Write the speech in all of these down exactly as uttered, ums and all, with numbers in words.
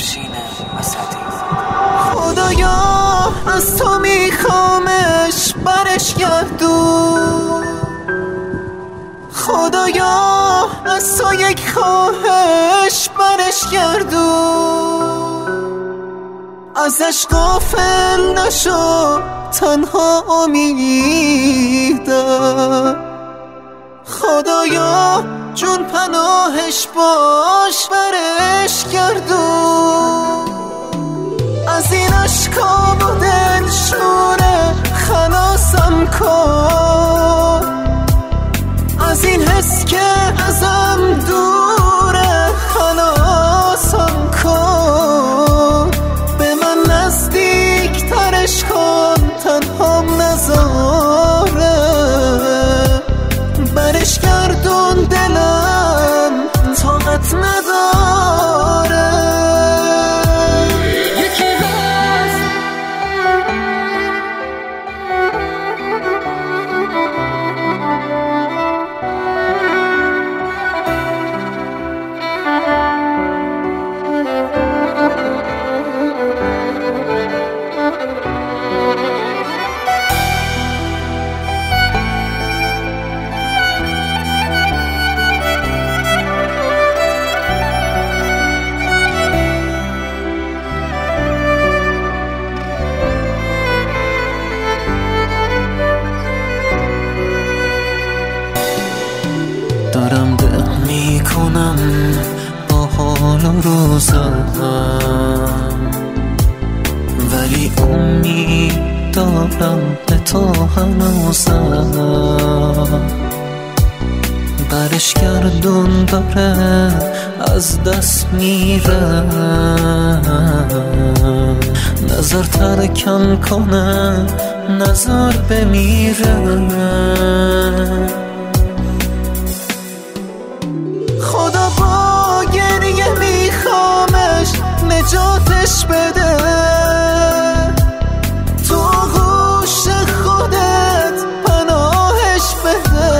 افشین اسدی. خدایا از تو میخوامش برش گردون، خدایا از تو یک خواهش برش گردون، ازش غافل نشو تنها امیدم، خدایا جون پناهش باش برش گردون، از این اشکام و دلشوره خلاصم کن، از این حس که ازم دوره خلاصم کن، به من نزدیک ترش کن تنهام نذاره، برش گردون دلم طاقت نداره. دارم دق میکنم با حال و روزم، ولی امید دارم به تو هنوزم، برش گردون داره از دست میره، نظر ترکم کنه نظر بمیره، خدا با گریه میخوامش نجاتش بده، تو آغوش خودت پناهش بده،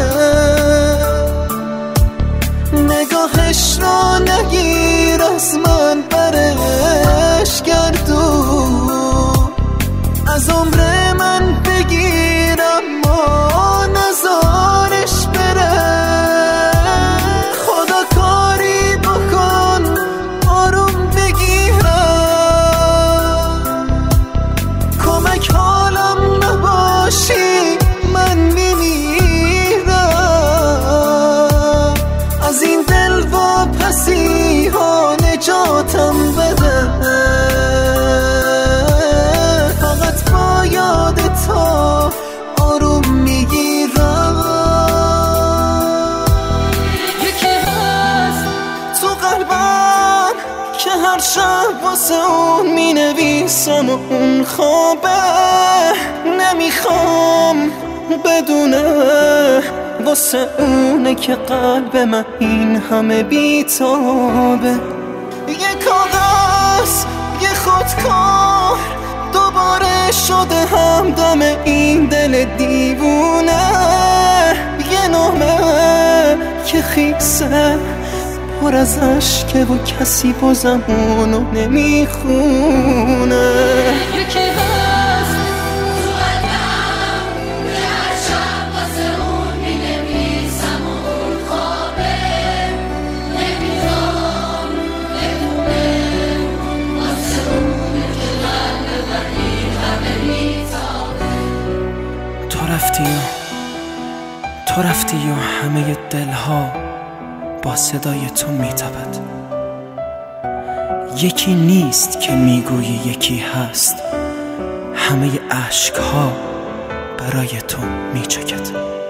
نگاهش رو نگیر از من برش گردون، از عمر من بگیر اما نزارش بره، من میمیرم، از این دل واپسی ها نجاتم بده، فقط با یاد تو آروم میگیرم، یکی هست تو قلبم که هر شب واسه اون مینویسم و اون خوابه، نمیخوام بدونه واسه اونه که قلب من این همه بیتابه، یه کاغذ یه خودکار دوباره شده همدم این دل دیوونه، یه نامه که خیسه پر از عشقه و کسی بازم اونو نمیخونه، یکی هست تو قلبم که هر شب واسه اون مینویسم و اون خوابه، نمیخوام بدونه واسه اونه که قلب من این همه میتابه، تو رفتی و تو رفتی و همه دلها با صدای تو میتپد، یکی نیست که میگویی یکی هست، همه عشقها برای تو میچکد.